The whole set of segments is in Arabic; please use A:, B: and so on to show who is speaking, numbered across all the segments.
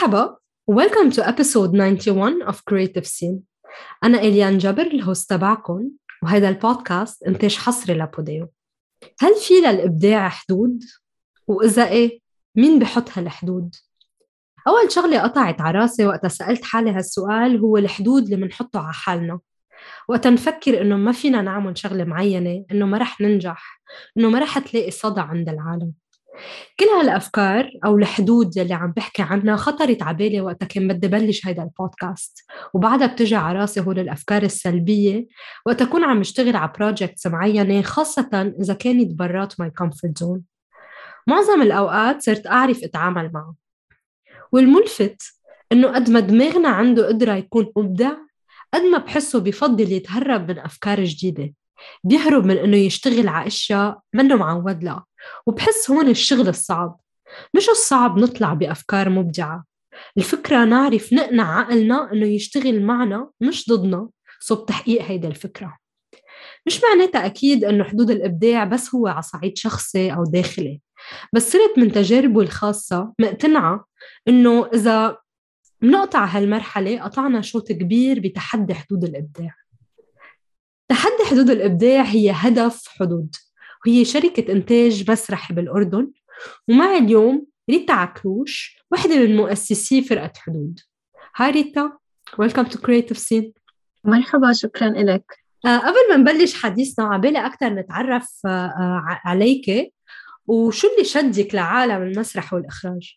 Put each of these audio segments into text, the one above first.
A: مرحبا. Welcome to episode 91 of Creative Scene. أنا إليان جبر الهوست تبعكم، وهذا البودكاست إنتاج حصري لبوديو. هل في للإبداع حدود؟ وإذا إيه، مين بحط هالحدود؟ أول شغلة قطعت عراسي وقت سألت حالي هالسؤال هو الحدود اللي منحطه على حالنا. وقت نفكر إنه ما فينا نعمل شغلة معينة، إنه ما رح ننجح، إنه ما رح تلاقي صدى عند العالم. كل هالأفكار أو الحدود اللي عم بحكي عنها خطرت عبالي وقتها كان بدي بلش هيدا البودكاست، وبعدها بتجي عراسي هول الأفكار السلبية وقت أكون عم اشتغل على بروجكتس معينة، خاصة إذا كانت برات ماي كومفورت زون. معظم الأوقات صرت أعرف أتعامل معه، والملفت إنه قد ما دماغنا عنده قدرة يكون مبدع، قد ما بحسه بفضل يتهرب من أفكار جديدة، بيهرب من إنه يشتغل على أشياء منه معود لها. وبحس هون الشغل الصعب، مش الصعب نطلع بأفكار مبدعة. الفكرة نعرف نقنع عقلنا إنه يشتغل معنا مش ضدنا صوب تحقيق هيدا الفكرة. مش معناتها أكيد إنه حدود الإبداع بس هو على صعيد شخصي أو داخلي، بس صرت من تجاربه الخاصة مقتنعة إنه إذا منقطع هالمرحلة قطعنا شوط كبير بتحدي حدود الإبداع. تحدي حدود الإبداع هي هدف حدود، وهي شركة إنتاج مسرحي بالأردن، ومع اليوم ريتا عكروش واحدة من مؤسسي فرقة حدود. هاي ريتا، welcome to Creative Scene.
B: مرحبا، شكرا لك.
A: قبل ما نبلش حديثنا عبالي أكتر نتعرف عليك، وشو اللي شدك لعالم المسرح والإخراج؟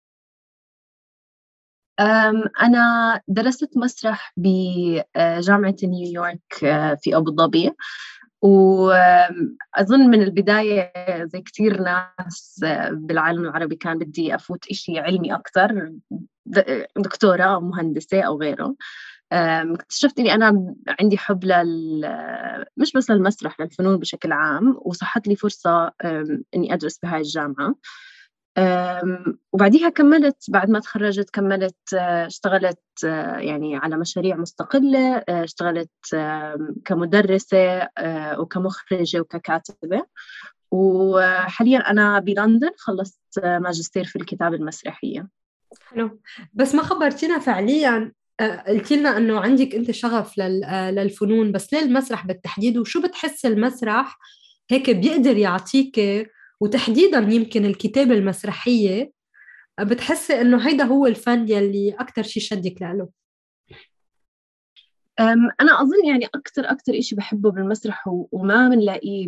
B: أنا درست مسرح بجامعة نيويورك في أبو ظبي، وأظن من البداية زي كتير ناس بالعالم العربي كان بدي أفوت إشي علمي أكتر، دكتورة أو مهندسة أو غيره. اكتشفت إني أنا عندي حب مش بس للمسرح، للفنون بشكل عام، وصحت لي فرصة إني أدرس بهاي الجامعة. وبعديها كملت، بعد ما تخرجت كملت، اشتغلت يعني على مشاريع مستقلة، اشتغلت كمدرسة وكمخرجة وككاتبة. وحاليا أنا بلندن، خلصت ماجستير في الكتابة المسرحية.
A: حلو، بس ما خبرتينا فعليا. قلتي لنا انه عندك انت شغف للفنون، بس ليه المسرح بالتحديد؟ وشو بتحس المسرح هيك بيقدر يعطيك، وتحديدا يمكن الكتابة المسرحية، بتحسي انه هيدا هو الفن يلي اكتر شيء شدك له؟
B: أنا أظن يعني أكتر إشي بحبه بالمسرح وما بنلاقيه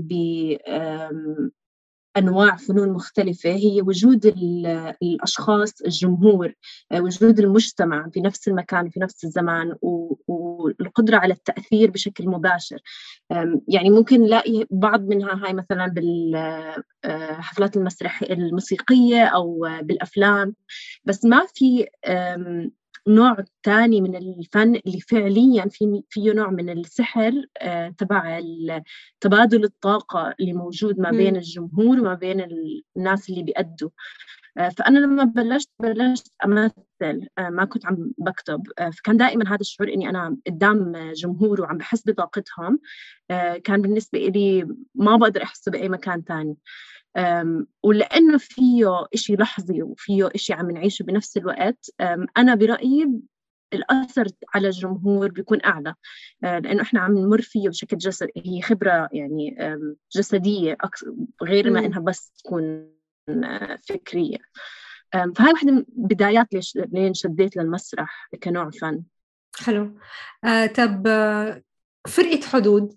B: أنواع فنون مختلفة، هي وجود الأشخاص، الجمهور، وجود المجتمع في نفس المكان في نفس الزمان، والقدرة على التأثير بشكل مباشر. يعني ممكن نلاقي بعض منها هاي مثلا بالحفلات المسرح الموسيقية أو بالأفلام، بس ما في نوع تاني من الفن اللي فعليا فيه نوع من السحر تبع تبادل الطاقة اللي موجود ما بين الجمهور وما بين الناس اللي بيأدوا. فأنا لما بلشت أمثل، ما كنت عم بكتب، فكان دائما هذا الشعور إني أنا قدام جمهور وعم بحس بطاقتهم. كان بالنسبة إلي ما بقدر أحسه بأي مكان تاني. ولأنه فيه إشي لحظي وفيه إشي عم نعيشه بنفس الوقت، أنا برأيي الأثر على الجمهور بيكون أعلى، لأنه إحنا عم نمر فيه بشكل جسد، هي خبرة يعني جسدية غير ما إنها بس تكون فكرية. فهاي واحدة من بدايات لين شديت للمسرح كنوع فن.
A: حلو. طب فرقة حدود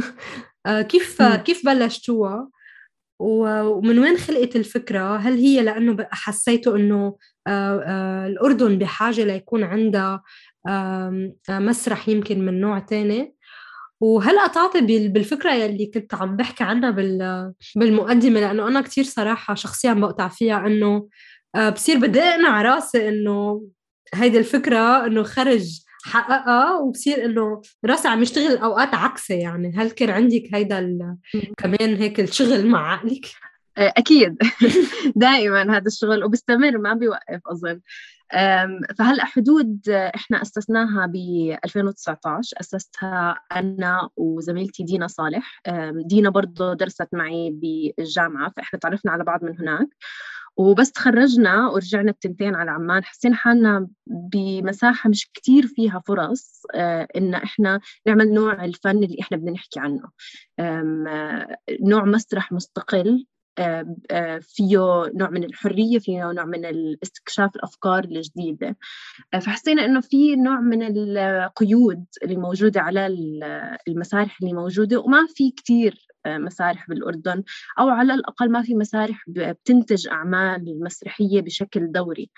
A: كيف بلشتوها؟ ومن وين خلقت الفكرة؟ هل هي لأنه حسيتوا أنه الأردن بحاجة ليكون عندها مسرح يمكن من نوع تاني؟ وهل قطعت بالفكرة يلي كنت عم بحكي عنها بالمقدمة؟ لأنه أنا كتير صراحة شخصيا بقطع فيها، أنه بصير بدي أقنع راسي أنه هيدي الفكرة أنه خرج حققها، وبصير أنه راسي عم يشتغل أوقات عكسي. يعني هل كان عندك هيدا كمان هيك الشغل مع عقلك؟
B: أكيد. دائما هذا الشغل وبستمر ما بيوقف أظن. فهلأ حدود إحنا أسسناها ب 2019، أسستها أنا وزميلتي دينا صالح. دينا برضو درست معي بالجامعة، فإحنا تعرفنا على بعض من هناك. وبس تخرجنا ورجعنا بتنتين على عمان، حسينا حالنا بمساحة مش كتير فيها فرص إن إحنا نعمل نوع الفن اللي إحنا بدنا نحكي عنه. نوع مسرح مستقل فيه نوع من الحرية، فيه نوع من الاستكشاف الأفكار الجديدة. فحسينا إنه في نوع من القيود اللي موجودة على المسارح اللي موجودة، وما في كتير مسارح بالأردن، أو على الأقل ما في مسارح بتنتج أعمال مسرحية بشكل دوري.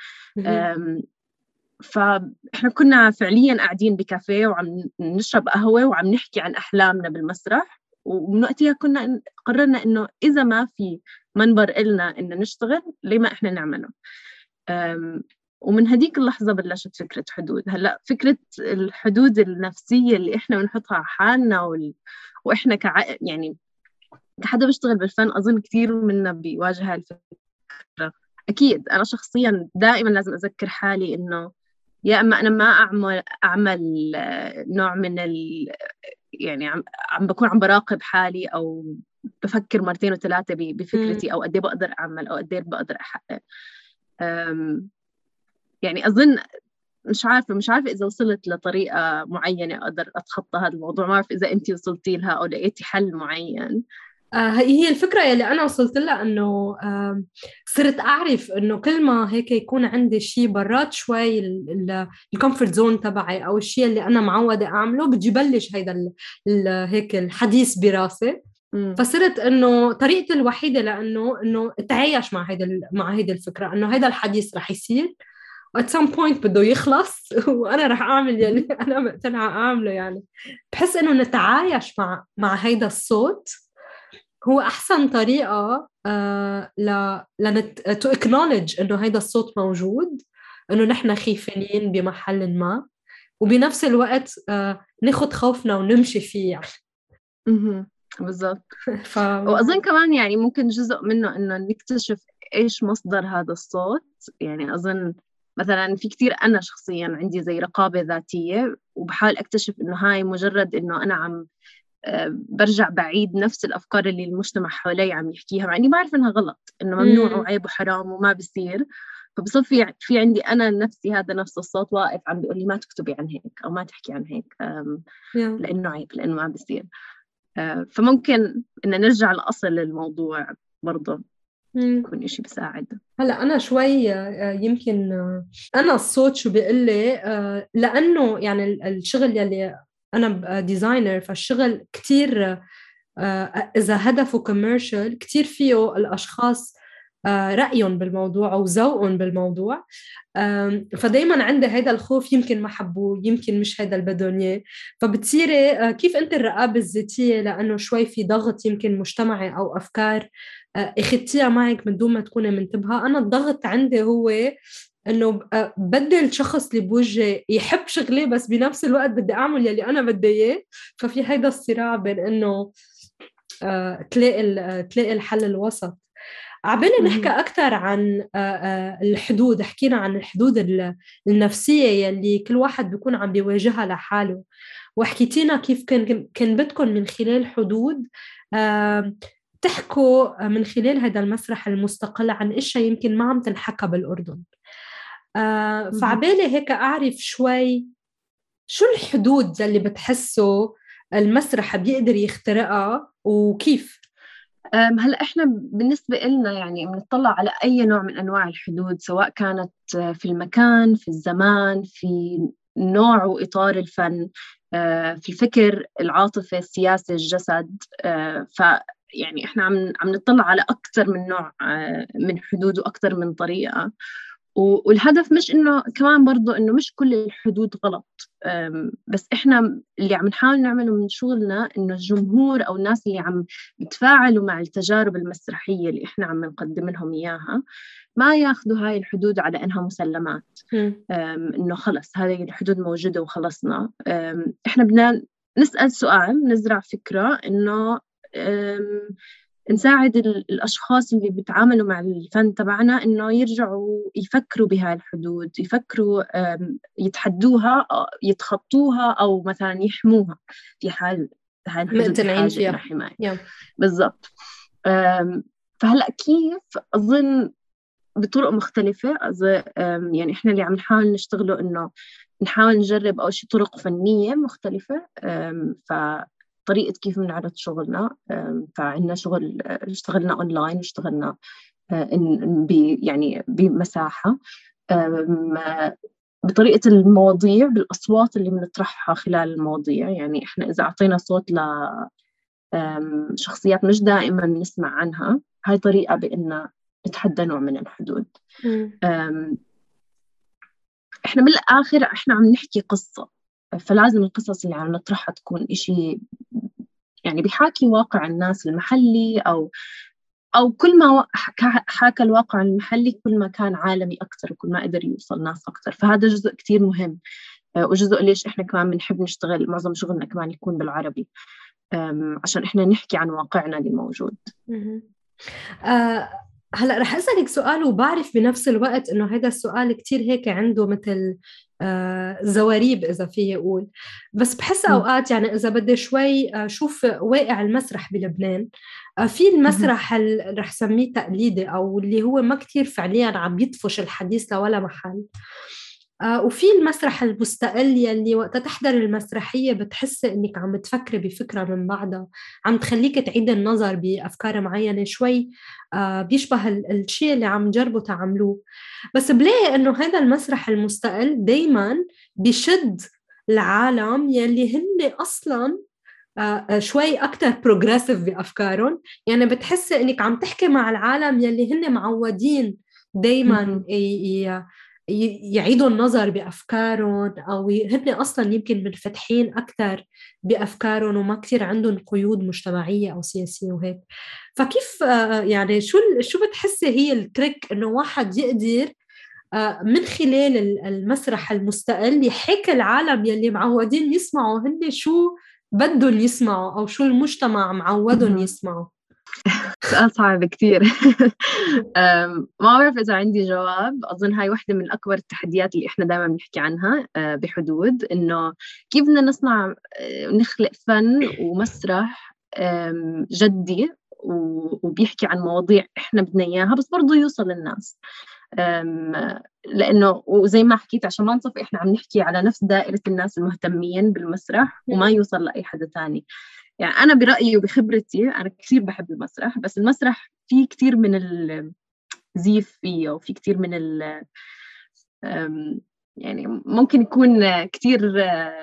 B: فإحنا كنا فعلياً قاعدين بكافيه وعم نشرب قهوة وعم نحكي عن أحلامنا بالمسرح، ومن وقتها كنا قررنا إنه إذا ما في منبر إلنا إنه نشتغل، ليه ما إحنا نعمله. ومن هديك اللحظة بلشت فكرة حدود. هلأ فكرة الحدود النفسية اللي إحنا بنحطها على حالنا وإحنا يعني كحدا بيشتغل بالفن، أظن كثير منا بيواجه هالفكرة. أكيد أنا شخصياً دائماً لازم أذكر حالي إنه يا أما أنا ما أعمل نوع من يعني عم بكون عم براقب حالي، أو بفكر مرتين وثلاثة بفكرتي، أو قد إيه بقدر أعمل، أو قد إيه بقدر أحقق. يعني أظن مش عارفة إذا وصلت لطريقة معينة أقدر أتخطى هذا الموضوع. ما أعرف إذا أنتي وصلتي لها أو لقيتي حل معين.
A: هي الفكرة اللي أنا وصلت لها، إنه صرت أعرف إنه كل ما هيك يكون عندي شيء برات شوي الكومفورت زون تبعي، أو الشيء اللي أنا معودة أعمله، بتجي بلش هيدا هيك الحديث براسي. فصرت إنه طريقتي الوحيدة إنه أتعايش مع هيدا الفكرة، إنه هيدا الحديث رح يصير at some point بده يخلص وأنا رح أعمل يلي أنا مقتنعة أعمله. يعني بحس إنه نتعايش مع هيدا الصوت هو أحسن طريقة to acknowledge إنه هيدا الصوت موجود، إنه نحن خايفين بمحل ما، وبنفس الوقت ناخد خوفنا ونمشي فيه يعني.
B: بالضبط. وأظن كمان يعني ممكن جزء منه إنه نكتشف إيش مصدر هذا الصوت. يعني أظن مثلا في كتير أنا شخصيا عندي زي رقابة ذاتية، وبحاول أكتشف إنه هاي مجرد إنه أنا عم برجع بعيد نفس الأفكار اللي المجتمع حوالي عم يحكيها، مع إني بعرف إنها غلط، إنه ممنوع وعيب وحرام وما بيصير. فبصفي في عندي أنا نفسي هذا نفس الصوت واقف عم بيقول لي ما تكتبي عن هيك، أو ما تحكي عن هيك، لأنه عيب، لأنه ما بيصير. فممكن إن نرجع لأصل الموضوع برضه يكون إشي بيساعد.
A: هلا أنا شوي يمكن أنا الصوت شو بيقول لي، لأنه يعني الشغل يلي أنا ديزاينر، فالشغل كتير إذا هدفه كوميرشال كتير فيه الأشخاص رأيهم بالموضوع أو ذوقهم بالموضوع. فدايما عندي هذا الخوف، يمكن ما حبوه، يمكن مش هذا اللي بدهم اياه. فبتصيري كيف انت الرقابة الذاتية، لأنه شوي في ضغط يمكن مجتمعي أو أفكار اخدتيها معك من دون ما تكوني منتبهة. أنا الضغط عندي هو إنه بدي الشخص اللي بوجهي يحب شغلي، بس بنفس الوقت بدي أعمل يلي أنا بدي إياه. ففي هيدا الصراع بين إنه تلاقي الحل الوسط. عبالي نحكي أكثر عن الحدود. حكينا عن الحدود النفسية يلي كل واحد بيكون عم بيواجهها لحاله، وحكيتينا كيف كان بدكم من خلال حدود تحكوا من خلال هذا المسرح المستقل عن اشياء يمكن ما عم تنحكى بالأردن. فعبالي هيك أعرف شوي شو الحدود اللي بتحسوا المسرح بيقدر يخترقها وكيف.
B: هلا احنا بالنسبه لنا يعني بنطلع على اي نوع من انواع الحدود، سواء كانت في المكان، في الزمان، في نوع واطار الفن، في الفكر، العاطفه، السياسه، الجسد. يعني احنا عم نطلع على اكثر من نوع من حدود واكثر من طريقه. والهدف مش إنه كمان برضو إنه مش كل الحدود غلط، بس إحنا اللي عم نحاول نعمله من شغلنا إنه الجمهور أو الناس اللي عم يتفاعلوا مع التجارب المسرحية اللي إحنا عم نقدم لهم إياها ما ياخذوا هاي الحدود على إنها مسلمات. إنه خلص هذه الحدود موجودة وخلصنا. إحنا بدنا نسأل سؤال، نزرع فكرة إنه نساعد الأشخاص اللي بيتعاملوا مع الفن تبعنا إنه يرجعوا يفكروا بهاي الحدود، يفكروا يتحدوها، يتخطوها، أو مثلا يحموها في حال هاي الحدود بحاجة إلى حماية. بالضبط. فهلأ كيف أظن بطرق مختلفة. يعني إحنا اللي عم نحاول نشتغله إنه نحاول نجرب أول شيء طرق فنية مختلفة. فطريقة كيف بنعرض شغلنا، فعندنا شغل اشتغلنا أونلاين، واشتغلنا يعني بمساحة، بطريقة المواضيع، بالأصوات اللي بنطرحها خلال المواضيع. يعني إحنا إذا أعطينا صوت لشخصيات مش دائما نسمع عنها، هاي طريقة بأن نتحدى نوع من الحدود. إحنا بالآخر إحنا عم نحكي قصة، فلازم القصص اللي عم نطرحها تكون إشي يعني بيحاكي واقع الناس المحلي، أو كل ما حاكى الواقع المحلي كل ما كان عالمي أكتر، وكل ما قدر يوصل ناس أكتر. فهذا جزء كتير مهم، وجزء ليش إحنا كمان بنحب نشتغل معظم شغلنا كمان يكون بالعربي، عشان إحنا نحكي عن واقعنا اللي موجود.
A: هلأ رح أسألك سؤال، وبعرف بنفس الوقت إنه هذا السؤال كتير هيك عنده مثل زواريب إذا فيه أقول، بس بحس أوقات يعني إذا بدي شوي شوف واقع المسرح بلبنان، في المسرح رح سميه تقليدي أو اللي هو ما كتير فعليا عم يطفش الحديث لولا محل، وفي المسرح المستقل يلي وقت تحضر المسرحية بتحس إنك عم تفكري بفكرة من بعدها، عم تخليك تعيد النظر بأفكار معينة شوي بيشبه الشيء اللي عم جربوا تعملوه. بس بلاقي إنه هذا المسرح المستقل دايما بيشد العالم يلي هن أصلا شوي أكتر بروجريسيف بأفكارهم. يعني بتحس إنك عم تحكي مع العالم يلي هن معودين دايما يعيدوا النظر بأفكارهم، أو هن أصلا يمكن منفتحين أكثر بأفكارهم وما كتير عندهم قيود مجتمعية أو سياسية وهيك. فكيف يعني شو بتحسي هي التريك إنه واحد يقدر من خلال المسرح المستقل يحكي العالم يلي معودين يسمعوا هن شو بدهم يسمعوا أو شو المجتمع معودهم يسمعوا؟
B: سؤال صعب كتير. ما بعرف إذا عندي جواب. أظن هاي واحدة من أكبر التحديات اللي إحنا دائما بنحكي عنها بحدود، إنه كيف بدنا نصنع نخلق فن ومسرح جدي وبيحكي عن مواضيع إحنا بدنا إياها، بس برضو يوصل للناس. لأنه وزي ما حكيت عشان ما نصف إحنا عم نحكي على نفس دائرة الناس المهتمين بالمسرح وما يوصل لأي حدا تاني. يعني أنا برأيي وبخبرتي أنا كثير بحب المسرح، بس المسرح فيه كثير من الزيف فيه، وفي كثير من يعني ممكن يكون كثير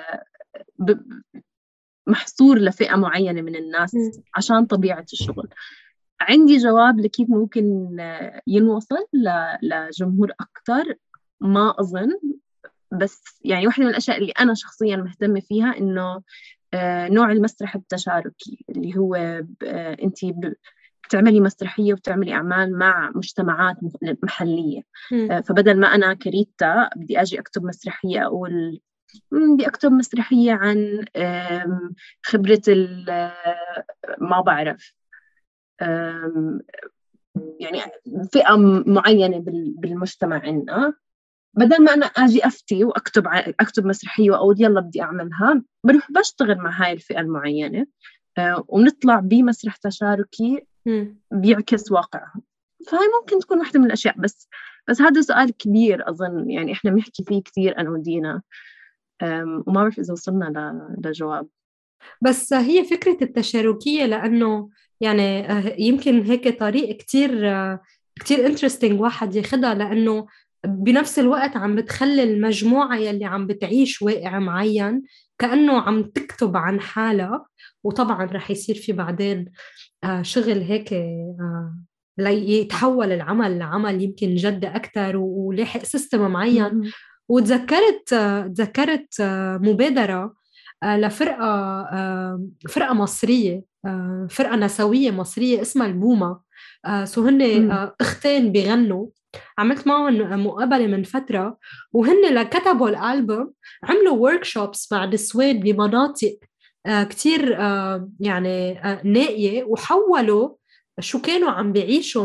B: محصور لفئة معينة من الناس عشان طبيعة الشغل. عندي جواب لكيف ممكن ينوصل لجمهور أكتر؟ ما أظن. بس يعني واحدة من الأشياء اللي أنا شخصيا مهتمة فيها إنه نوع المسرح التشاركي، اللي هو أنت بتعملي مسرحية وبتعملي أعمال مع مجتمعات محلية. فبدل ما أنا كريتا بدي أجي أكتب مسرحية، أقول بدي أكتب مسرحية عن خبرة ما بعرف يعني فئة معينة بالمجتمع عندنا، بدل ما أنا أجي أفتي وأكتب مسرحية وأقول يلا بدي أعملها، بروح بشتغل مع هاي الفئة المعينة ونطلع بمسرح تشاركي بيعكس واقعهم. فهاي ممكن تكون واحدة من الأشياء. بس هذا سؤال كبير أظن، يعني إحنا بنحكي فيه كثير أنا ودينا، وما بعرف إذا وصلنا لجواب.
A: بس هي فكرة التشاركية لأنه يعني يمكن هيك طريق كتير interesting واحد ياخدها، لأنه بنفس الوقت عم بتخلي المجموعة يلي عم بتعيش واقع معين كأنه عم تكتب عن حالها. وطبعا رح يصير في بعدين شغل هيك ليتحول العمل لعمل يمكن جد أكتر ولاحق سيستم معين. تذكرت مبادرة لفرقة فرقة مصرية، فرقة نسوية مصرية اسمها البومة. هن اختين بيغنوا، عملت معهم مقابلة من فترة، وهن كتبوا الألبوم عملوا workshops مع نسوان بمناطق كتير يعني نائية، وحولوا شو كانوا عم بيعيشوا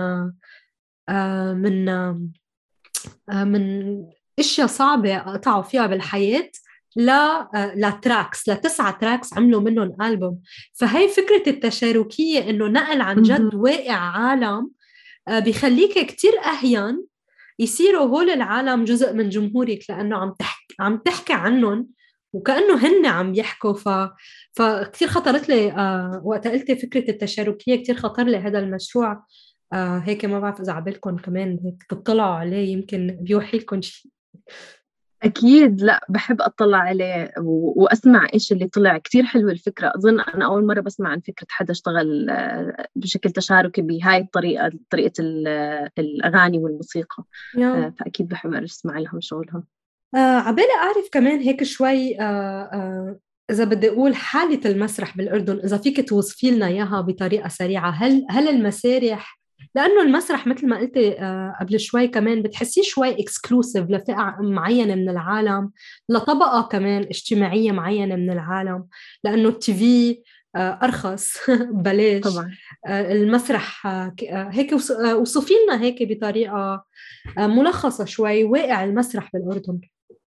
A: من اشياء صعبة قطعوا فيها بالحياة لتراكس، ل9 تراكس عملوا منهم ألبوم. فهي فكرة التشاركية إنه نقل عن جد واقع عالم بيخليك كتير أهين يصيروا هول العالم جزء من جمهورك، لأنه عم تحكي عنهم وكأنه هن عم يحكوا. فكتير خطرت لي وقت قلت فكرة التشاركية، كتير خطر لي هذا المشروع. هيك ما بعرف إذا عبالكم كمان هيك تطلعوا عليه، يمكن بيوحي لكم شيء.
B: أكيد، لا بحب أطلع عليه وأسمع إيش اللي طلع. كتير حلوة الفكرة. أظن أنا أول مرة بسمع عن فكرة حدا اشتغل بشكل تشاركي بهاي الطريقة، طريقة الأغاني والموسيقى.
A: يا
B: فأكيد بحب أسمع لهم شغلهم.
A: عبالي أعرف كمان هيك شوي إذا بدي أقول حالة المسرح بالأردن، إذا فيك توصفي لنا إياها بطريقة سريعة. هل المسارح، لأنه المسرح مثل ما قلت قبل شوي كمان بتحسيه شوي اكسكلوسيف لفئة معينة من العالم، لطبقة كمان اجتماعية معينة من العالم، لأنه التي في أرخص بلاش.
B: طبعا.
A: المسرح هيك وصفي لنا هيك بطريقة ملخصة شوي واقع المسرح بالأردن.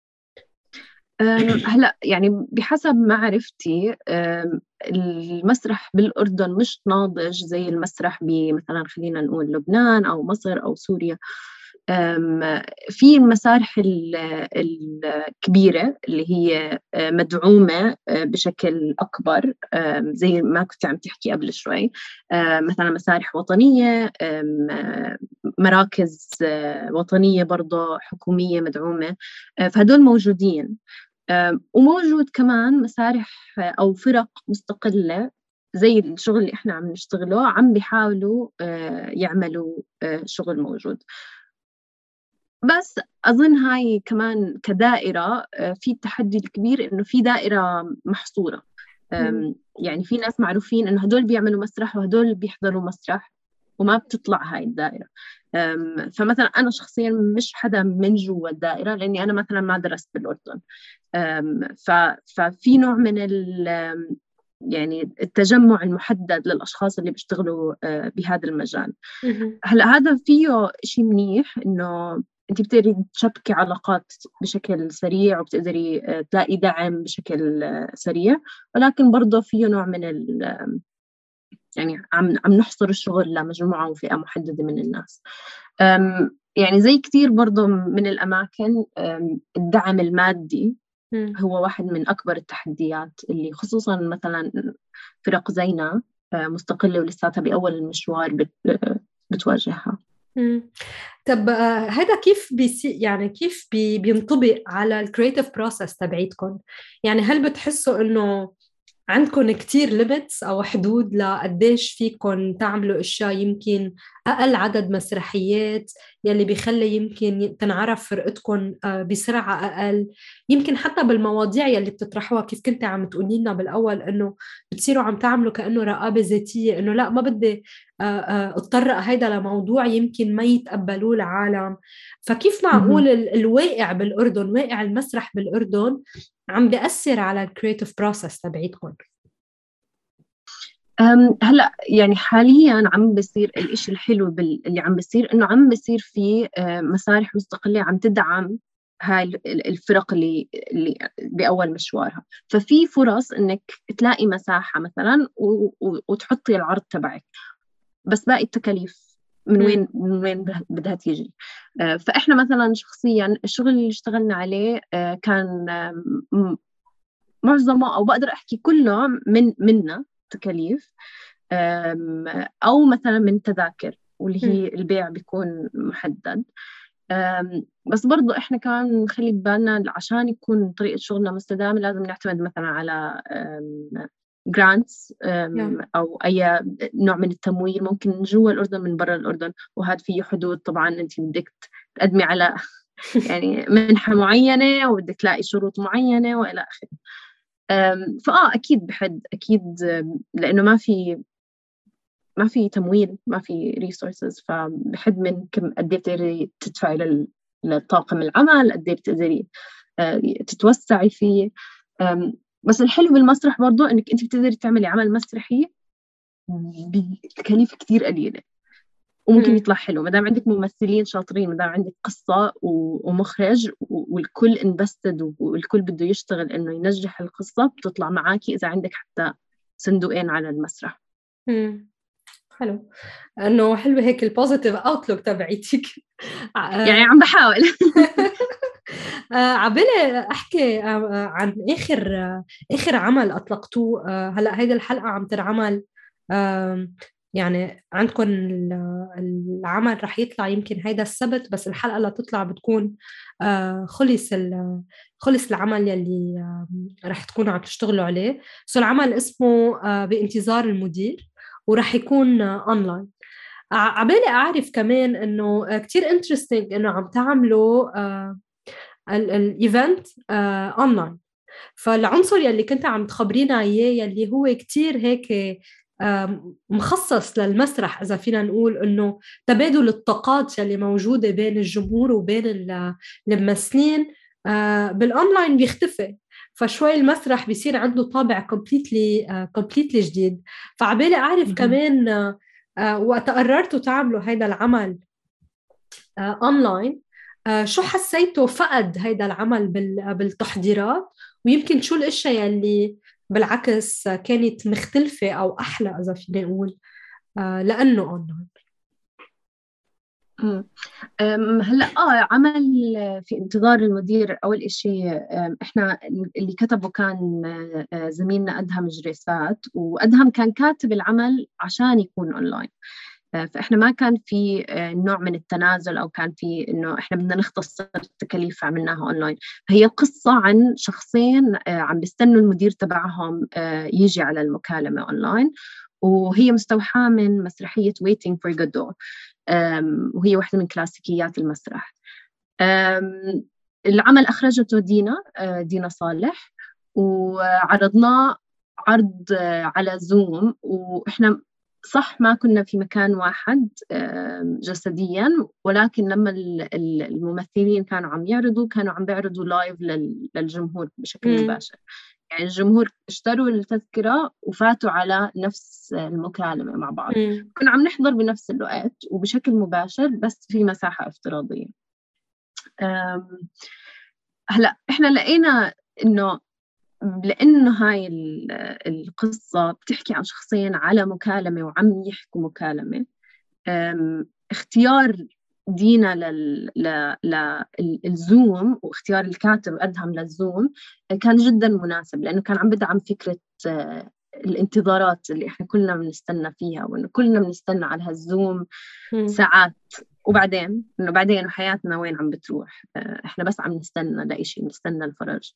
B: هلا يعني بحسب معرفتي المسرح بالأردن مش ناضج زي المسرح بمثلا خلينا نقول لبنان أو مصر أو سوريا. في المسارح الكبيرة اللي هي مدعومة بشكل أكبر، زي ما كنت عم تحكي قبل شوي. مثلا مسارح وطنية، مراكز وطنية برضو حكومية مدعومة. فهدول موجودين. وموجود كمان مسارح أو فرق مستقلة زي الشغل اللي إحنا عم نشتغله، عم بيحاولوا يعملوا شغل موجود. بس أظن هاي كمان كدائرة في التحدي الكبير إنه في دائرة محصورة. يعني في ناس معروفين إنه هدول بيعملوا مسرح وهدول بيحضروا مسرح، وما بتطلع هاي الدائرة. فمثلا أنا شخصيا مش حدا من جوا الدائرة، لأني أنا مثلا ما درست بالأردن. ففي نوع من يعني التجمع المحدد للأشخاص اللي بيشتغلوا بهذا المجال. هلا هذا فيه شيء منيح، إنه أنت بتقدري تشبكي علاقات بشكل سريع، وبتقدري تلاقي دعم بشكل سريع. ولكن برضه فيه نوع من يعني عم نحصر الشغل لمجموعة وفئة محددة من الناس. يعني زي كتير برضه من الأماكن، الدعم المادي هو واحد من أكبر التحديات، اللي خصوصا مثلا فرق زينا مستقلة ولساتها بأول المشوار بتواجهها.
A: طب هذا كيف يعني كيف بينطبق على الكرياتيف بروسس تبعيتكم؟ يعني هل بتحسوا انه عندكم كتير ليميتس أو حدود لقديش فيكم تعملوا أشياء؟ يمكن أقل عدد مسرحيات يلي بيخلي يمكن تنعرف فرقتكم بسرعة أقل، يمكن حتى بالمواضيع يلي بتطرحوها. كيف كنت عم تقولي لنا بالأول إنه بتصيروا عم تعملوا كأنه رقابة ذاتية، إنه لا ما بدي اتطرق هيدا لموضوع يمكن ما يتقبلوه العالم. فكيف معقول الواقع بالأردن، واقع المسرح بالأردن، عم بيأثر على الكرياتيف بروسس تبعيتكم؟
B: هلا يعني حاليا عم بيصير الإشي الحلو اللي عم بيصير، إنه عم بيصير في مسارح مستقلة عم تدعم هاي الفرق اللي بأول مشوارها. ففي فرص إنك تلاقي مساحة مثلا وتحطي العرض تبعك، بس باقي التكاليف من وين بدها تيجي. فإحنا مثلا شخصيا الشغل اللي اشتغلنا عليه كان معظمه، أو بقدر أحكي كله منا تكاليف، أو مثلا من تذاكر، واللي هي البيع بيكون محدد. بس برضو إحنا كمان نخلي ببالنا عشان يكون طريقة شغلنا مستدامة لازم نعتمد مثلا على جرانتس أو أي نوع من التمويل، ممكن من جوا الأردن من برا الأردن. وهذا فيه حدود طبعا، أنت بدك تقدمي على يعني منحة معينة، وبدك تلاقي شروط معينة وإلى آخره. أكيد بحد أكيد، لأنه ما في تمويل، ما في ريسورسز. فبحد من قد إيه بتقدري تدفعي للطاقم العمل، قد إيه بتقدري تتوسعي فيه. بس الحلو بالمسرح برضو إنك أنت بتقدري تعملي عمل مسرحي بتكاليف كتير قليلة، وممكن يطلع حلو ما دام عندك ممثلين شاطرين، ما دام عندك قصة ومخرج والكل انبستد والكل بده يشتغل إنه ينجح القصة، بتطلع معاكي إذا عندك حتى صندوقين على المسرح.
A: حلو انه حلوه هيك البوزيتيف اوتلوك تبعيتك.
B: يعني عم بحاول.
A: عبالي احكي عن اخر عمل اطلقتوه. هلا هيدي الحلقه عم تنعمل، يعني عندكم العمل رح يطلع يمكن هيدا السبت، بس الحلقه اللي تطلع بتكون خلص العمل يلي رح تكونوا عم تشتغلوا عليه. العمل اسمه بانتظار المدير، ورح يكون اونلاين. عبالي اعرف كمان انه كتير انترستينج انه عم تعملوا الايفنت اونلاين. فالعنصر يلي كنت عم تخبرينا اياه يلي هو كتير هيك مخصص للمسرح، اذا فينا نقول انه تبادل الطاقات يلي موجوده بين الجمهور وبين الممثلين بالاونلاين بيختفي. فشوي المسرح بيصير عنده طابع كومبليتلي جديد. فعبالي اعرف كمان وقت قررتوا تعملوا هذا العمل اونلاين، شو حسيتوا فقد هيدا العمل بالتحضيرات، ويمكن شو الاشياء اللي بالعكس كانت مختلفة او احلى اذا فينا نقول لانه اونلاين؟
B: هلا عمل في انتظار المدير. اول إشي احنا اللي كتبه كان زميلنا ادهم جريسات، وادهم كان كاتب العمل عشان يكون اونلاين. فإحنا ما كان في نوع من التنازل أو كان في إنه إحنا بدنا نختصر التكاليف عملناها أونلاين. هي قصة عن شخصين عم بيستنوا المدير تبعهم يجي على المكالمة أونلاين، وهي مستوحاة من مسرحية Waiting for Godot، وهي واحدة من كلاسيكيات المسرح. العمل أخرجته دينا صالح، وعرضناه عرض على زوم، وإحنا صح ما كنا في مكان واحد جسديا، ولكن لما الممثلين كانوا عم يعرضوا كانوا عم بيعرضوا لايف للجمهور بشكل مباشر. يعني الجمهور اشتروا التذكرة وفاتوا على نفس المكالمة مع بعض. كنا عم نحضر بنفس الوقت وبشكل مباشر، بس في مساحة افتراضية. هلأ إحنا لقينا إنه لأنه هاي القصة بتحكي عن شخصين على مكالمة وعم يحكوا مكالمة، اختيار دينا للزوم واختيار الكاتب أدهم للزوم كان جدا مناسب، لأنه كان عم بدعم فكرة الانتظارات اللي إحنا كلنا بنستنى فيها، وإنه كلنا بنستنى على هالزوم ساعات، وبعدين إنه بعدين حياتنا وين عم بتروح، إحنا بس عم نستنى لإشي، نستنى الفرج.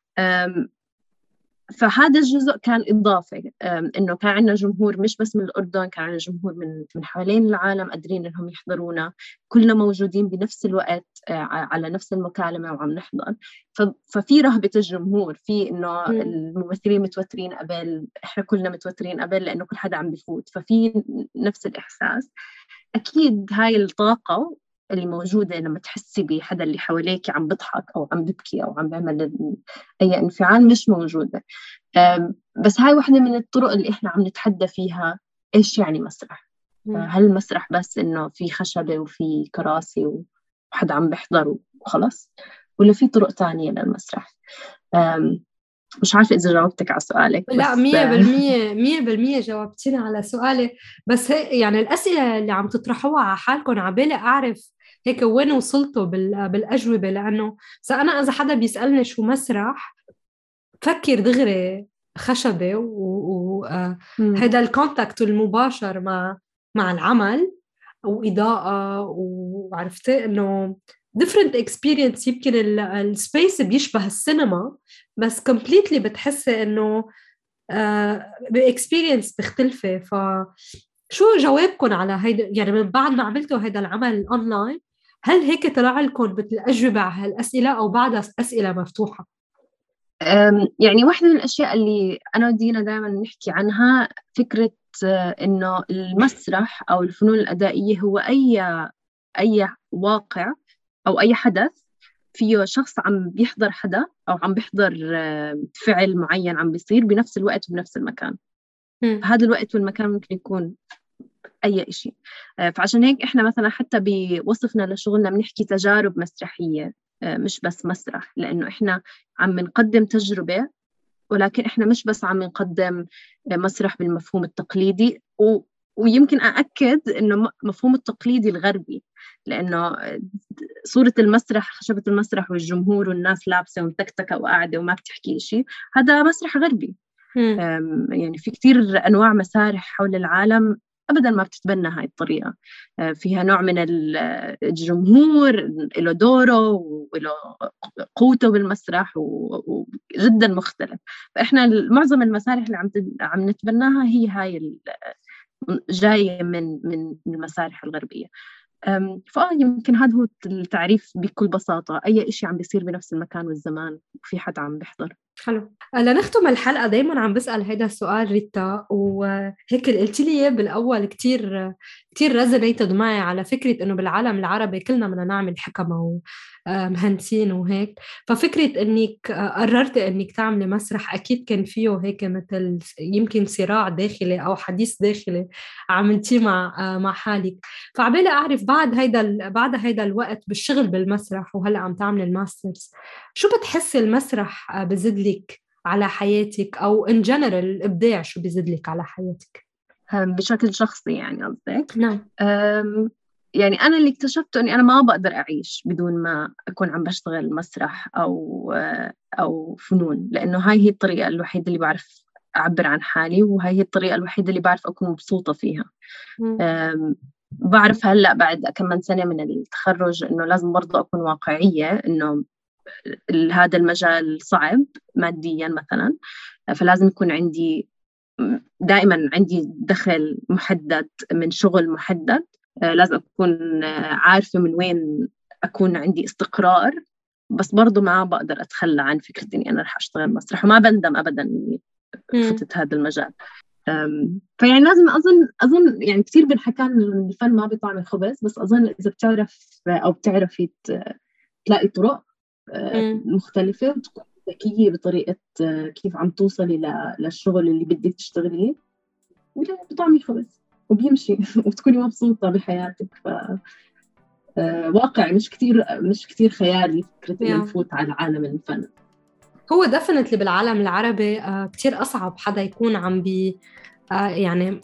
B: فهذا الجزء كان إضافة، إنه كان عندنا جمهور مش بس من الأردن، كان عندنا جمهور من حوالين العالم قادرين إنهم يحضرونا، كلنا موجودين بنفس الوقت على نفس المكالمة وعم نحضر. ففي رهبة الجمهور، في إنه الممثلين متوترين قبل، إحنا كلنا متوترين قبل لأنه كل حدا عم بفوت، ففي نفس الإحساس. أكيد هاي الطاقة اللي موجودة لما تحسي بحدا اللي حواليك عم بضحك أو عم ببكي أو عم بيعمل أي انفعال مش موجودة. بس هاي واحدة من الطرق اللي إحنا عم نتحدى فيها إيش يعني مسرح. هل المسرح بس إنه في خشبة وفي كراسي وحدا عم بيحضر وخلص، ولا في طرق تانية للمسرح؟ مش عارفة إذا جاوبتك على سؤالك.
A: لا، 100% جاوبتينا على سؤالي. بس يعني الأسئلة اللي عم تطرحوها على حالكم عبالي أعرف هيك وين وصلتوا بالأجوبة، لأنه أنا إذا حدا بيسألني شو مسرح فكر دغري خشبة وهذا الكونتاكت المباشر مع العمل وإضاءة، وعرفتي إنه different experience. يمكن السبيس بيشبه السينما، بس completely بتحسي إنه بإكسبيرينس مختلفة. فشو جوابكم على هيدا؟ يعني من بعد ما عملتوا هيدا العمل الأونلاين، هل هيك طلع لكم مثل أجوبة على هالأسئلة أو بعدها أسئلة مفتوحة؟
B: يعني واحدة من الأشياء اللي أنا ودينا دائما نحكي عنها فكرة إنه المسرح أو الفنون الأدائية هو أي واقع أو أي حدث فيه شخص عم بيحضر حدا أو عم بيحضر فعل معين عم بيصير بنفس الوقت وبنفس المكان. فهذا الوقت والمكان ممكن يكون أي إشي. فعشان هيك إحنا مثلا حتى بوصفنا لشغلنا بنحكي تجارب مسرحية، مش بس مسرح، لأنه إحنا عم نقدم تجربة، ولكن إحنا مش بس عم نقدم مسرح بالمفهوم التقليدي، ويمكن أأكد إنه مفهوم التقليدي الغربي، لأنه صورة المسرح، خشبة المسرح والجمهور والناس لابسة ومتكتكة وقاعدة وما بتحكي شيء، هذا مسرح غربي. يعني في كتير أنواع مسارح حول العالم أبداً ما بتتبنى هاي الطريقة، فيها نوع من الجمهور له دوره وله قوته بالمسرح وجداً مختلف. فإحنا معظم المسارح اللي عم نتبناها هي هاي جاية من المسارح الغربية. يمكن هذا هو التعريف بكل بساطة، أي إشي عم بيصير بنفس المكان والزمان وفي حد عم بيحضر.
A: حلو. لنختم الحلقة دايما عم بسأل هيدا السؤال ريتا، وهيك اللي قلت لي إياه بالأول كتير رزنيتد معي على فكرة إنه بالعالم العربي كلنا بدنا نعمل حكمة ومهندسين وهيك. ففكرة إنك قررت إنك تعملي مسرح أكيد كان فيه هيك مثل يمكن صراع داخلي أو حديث داخلي عملتيه مع حالك. فعبالي أعرف بعد هيدا الوقت بالشغل بالمسرح وهلأ عم تعمل الماسترز، شو بتحس المسرح بزدلك على حياتك، أو in general الإبداع شو بزدلك على حياتك؟
B: بشكل شخصي يعني قصدك؟
A: نعم.
B: يعني أنا اللي اكتشفته أني أنا ما بقدر أعيش بدون ما أكون عم بشتغل مسرح أو فنون، لأنه هاي هي الطريقة الوحيدة اللي بعرف أعبر عن حالي، وهاي هي الطريقة الوحيدة اللي بعرف أكون مبسوطة فيها. بعرف هلأ بعد كم من سنة من التخرج إنه لازم برضه أكون واقعية، إنه هذا المجال صعب ماديا مثلا، فلازم يكون دائما عندي دخل محدد من شغل محدد، لازم أكون عارفة من وين أكون عندي استقرار، بس برضو ما بقدر أتخلى عن فكرة إني أنا رح أشتغل مسرح، وما بندم أبدا إني فتت هذا المجال. فيعني لازم أظن يعني كثير بنحكى إن الفن ما بيطعم الخبز، بس أظن إذا بتعرف أو بتعرفي تلاقي طرق مختلفة وتكون ذكية بطريقة كيف عم توصلي للشغل اللي بدك تشتغليه، بطعمي خبز وبيمشي وتكوني مبسوطة بحياتك. واقع مش كتير خيالي فكرة إنه نفوت على عالم الفن.
A: هو دفنت بالعالم العربي كتير أصعب حدا يكون عم يعني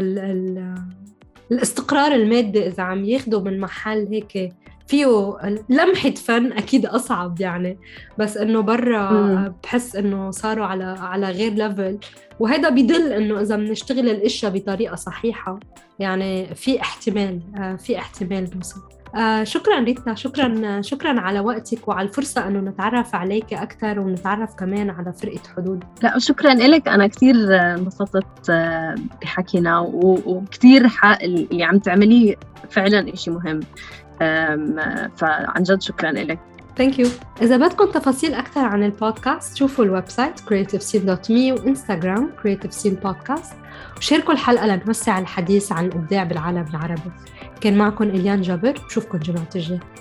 A: الاستقرار المادي إذا عم ياخده من محل هيك فيه لمحة فن أكيد أصعب يعني، بس إنه برا بحس إنه صاروا على غير ليفل، وهذا بيدل إنه إذا بنشتغل الأشياء بطريقة صحيحة يعني في احتمال نوصل. شكرا ريتا، شكرا على وقتك وعلى الفرصة أنه نتعرف عليك أكثر ونتعرف كمان على فرقة حدود.
B: لا شكرا لك، أنا كثير انبسطت بحكينا، وكثير اللي عم تعمليه فعلا إشي مهم، فعن جد شكرا لك.
A: Thank you. إذا بدكم تفاصيل أكثر عن البودكاست شوفوا الويب سايت creativescene.me وإنستغرام creativescene podcast، وشاركوا الحلقة لنوسع الحديث عن الإبداع بالعالم العربي. كان معكم إليان جابر، بشوفكم جمعة الجاي.